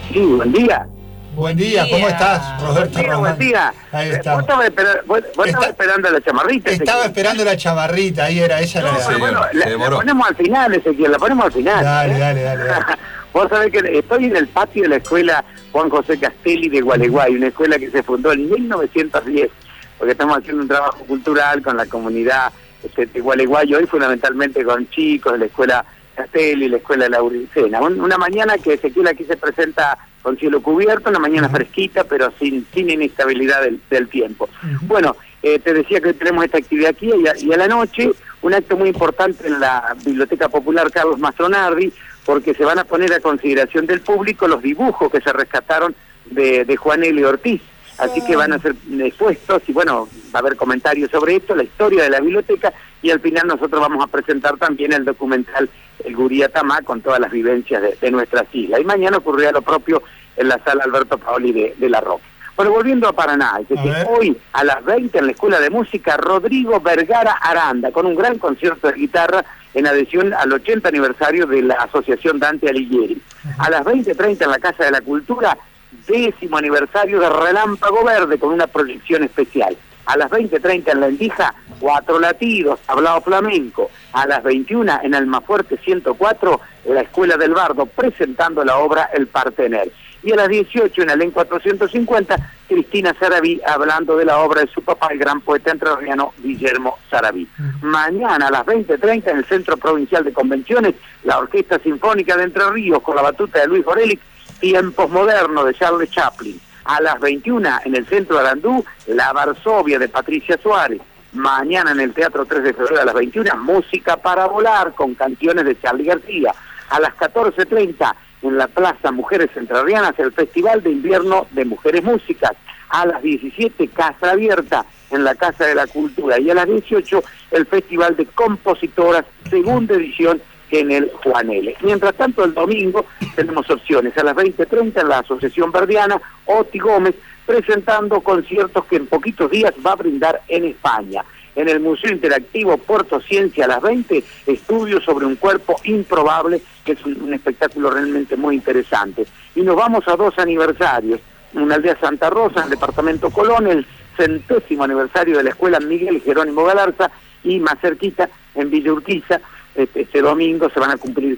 Sí, buen día. Buen día, ¿cómo estás, Roberto Román? Buen día. Ahí está. Vos estabas esperando la chamarrita. Estaba esperando la chamarrita, ahí era, esa No, era. pero bueno, se la demoró. ponemos al final, Ezequiel, la ponemos al final. Dale. Vos sabés que estoy en el patio de la escuela Juan José Castelli de Gualeguay, una escuela que se fundó en 1910, porque estamos haciendo un trabajo cultural con la comunidad de Gualeguay, hoy fundamentalmente con chicos de la escuela Castelli, la escuela Lauricena. Una mañana que Ezequiel aquí se presenta con cielo cubierto, una mañana fresquita, pero sin inestabilidad del tiempo. Bueno, te decía que tenemos esta actividad aquí y a la noche un acto muy importante en la Biblioteca Popular Carlos Mastronardi, porque se van a poner a consideración del público los dibujos que se rescataron de Juan L. Ortiz. Así que van a ser expuestos y bueno, va a haber comentarios sobre esto, la historia de la biblioteca, y al final nosotros vamos a presentar también el documental El Gurí Atamá con todas las vivencias de nuestras islas. Y mañana ocurrirá lo propio en la sala Alberto Paoli de La Roca. Bueno, volviendo a Paraná, hoy a las 20 en la Escuela de Música Rodrigo Vergara Aranda, con un gran concierto de guitarra en adhesión al 80 aniversario de la Asociación Dante Alighieri. A las 20:30 en la Casa de la Cultura, 10º aniversario de Relámpago Verde con una proyección especial. A las 20:30 en La Endija, 4 latidos, hablado flamenco. A las 21 en Almafuerte 104, la Escuela del Bardo, presentando la obra El Partener. Y a las 18 en Alén 450, Cristina Sarabí, hablando de la obra de su papá, el gran poeta entrerriano Guillermo Sarabí. Mañana a las 20:30 en el Centro Provincial de Convenciones, la Orquesta Sinfónica de Entre Ríos, con la batuta de Luis Borelli, Tiempos Modernos de Charles Chaplin. A las 21 en el Centro Arandú, La Varsovia de Patricia Suárez. Mañana en el Teatro 3 de Febrero a las 21, Música para Volar con canciones de Charly García. A las 14:30 en la Plaza Mujeres Entrerrianas, el Festival de Invierno de Mujeres Músicas. A las 17, Casa Abierta en la Casa de la Cultura. Y a las 18, el Festival de Compositoras, segunda edición en el Juan L. Mientras tanto, el domingo tenemos opciones. A las 20:30 en la Asociación Verdiana, Oti Gómez, presentando conciertos que en poquitos días va a brindar en España. En el Museo Interactivo Puerto Ciencia a las 20, estudios sobre un cuerpo improbable, que es un espectáculo realmente muy interesante. Y nos vamos a 2 aniversarios. En la aldea Santa Rosa, en el departamento Colón, el 100º aniversario de la Escuela Miguel Jerónimo Galarza, y más cerquita, en Villa Urquiza, este domingo se van a cumplir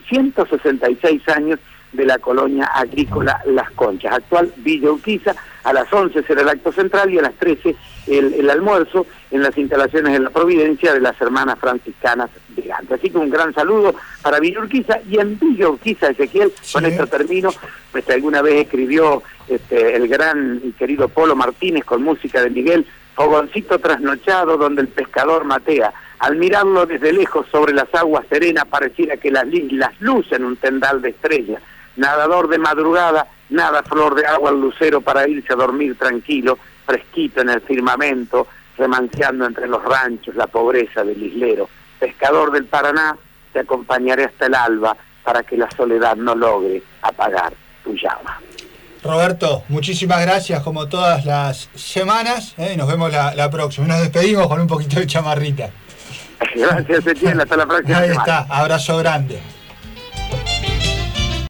166 años de la colonia agrícola Las Conchas, actual Villa Urquiza. A las 11 será el acto central y a las 13 el almuerzo en las instalaciones de la Providencia de las hermanas franciscanas de Gante. Así que un gran saludo para Villa Urquiza. Y en Villa Urquiza, Ezequiel, con esto termino, pues alguna vez escribió el gran y querido Polo Martínez con música de Miguel, Fogoncito trasnochado donde el pescador matea. Al mirarlo desde lejos sobre las aguas serenas pareciera que las islas lucen un tendal de estrellas. Nadador de madrugada, nada flor de agua al lucero para irse a dormir tranquilo, fresquito en el firmamento, remanceando entre los ranchos la pobreza del islero. Pescador del Paraná, te acompañaré hasta el alba para que la soledad no logre apagar tu llama. Roberto, muchísimas gracias como todas las semanas, nos vemos la próxima. Nos despedimos con un poquito de chamarrita. Gracias, Etienne, hasta la próxima Ahí semana. está, abrazo grande.